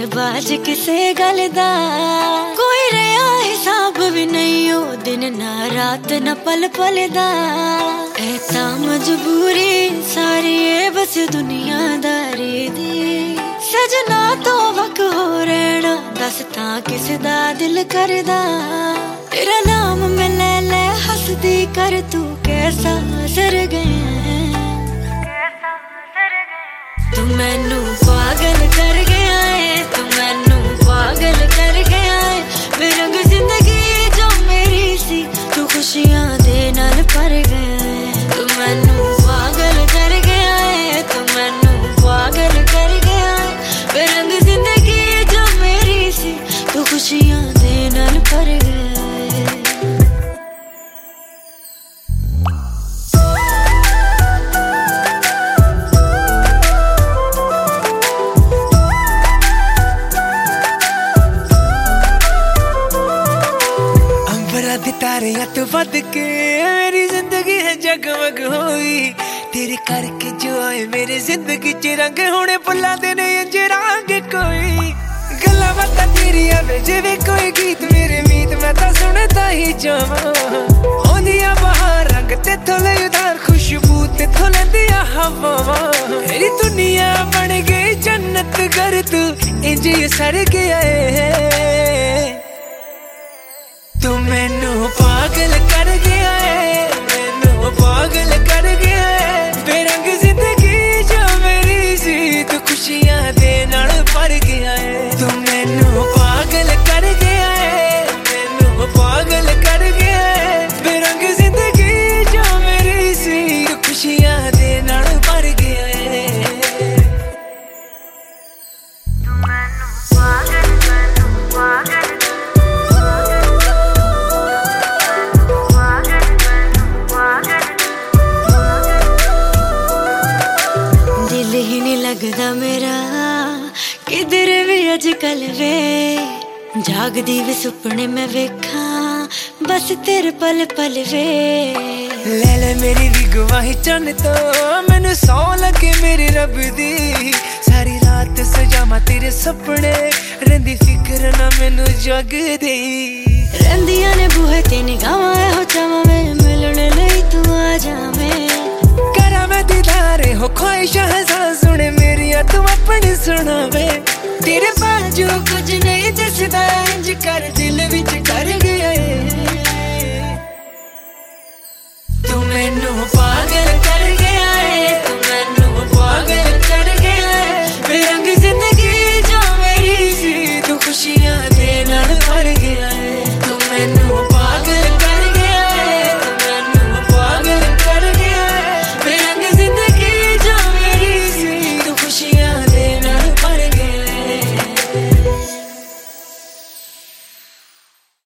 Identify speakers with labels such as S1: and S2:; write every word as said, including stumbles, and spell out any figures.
S1: धोखेबाज किसे गल दा कोई रहा हिसाब भी नहीं हो दिन ना रात न पल पल दा ऐसा मजबूरी सारी है बस दुनियादारी दी सजना तो वक हो रहना दस ता किस दा दिल करदा तेरा नाम मैं ले ले हसदी कर तू कैसा सर गया तू मैनू पागल कर गया है तू मैनू पागल कर गया है बेरंग जिंदगी जो मेरी सी तू खुशियां दे नाल भर गया है तू मैनू पागल कर गया है तू मैनू पागल कर गया है बेरंग जिंदगी जो मेरी सी तू खुशियां दे नाल भर गया है
S2: तारे तो बद के मेरी जिंदगी है जगमग होई तेरे करके जो आए मेरी जिंदगी च रंग होने पुला देने इंज रंग कोई गल्ला बातां तेरी आवे जिवें कोई गीत मेरे मीत मैं तां सुनदा ही जावां ओंदियां बहार रंग तेथों ले उधार खुशबू तेथों लैंदियां हवावां मेरी दुनिया बन गई जन्नत कर तू इंज सर गया है तू मैनू पागल कर गया है मैनू पागल कर गया है बेरंग जिंदगी जो मेरी सी तू खुशियां दे नाल भर गया है तू मैनू पागल कर गया है मैनू पागल कर गया है बेरंग जिंदगी जो मेरी सी तू खुशियां दे नाल भर गया है तू मैनू पागल मैनू पागल
S1: ही नहीं लगदा मेरा किधर भी अजकल वे जागदी वे सुपने में वेखा बस तेरे पल पल वे
S2: ले ले मेरी भी गवाही चन तो मैनू सौ लगे मेरे रब दी सारी रात सजामा तेरे सपने रंदी फिक्र ना मैनू जगदी
S1: रंदियां ने बूहे ते निगाहां हो चावां मैं मिलने लई तू आ जावें
S2: करा मैं दीदारे हो ख्वाहिशां हज़ार सुने मेरिया तू अपनी सुनावे तेरे बाजू कुछ नहीं दिसदा इंज कर दिल विच कर गया है तू मैनू पागल कर गया है तू मैनू पागल कर गया है बेरंग जिंदगी जो मेरी सी तू खुशियां दे नाल भर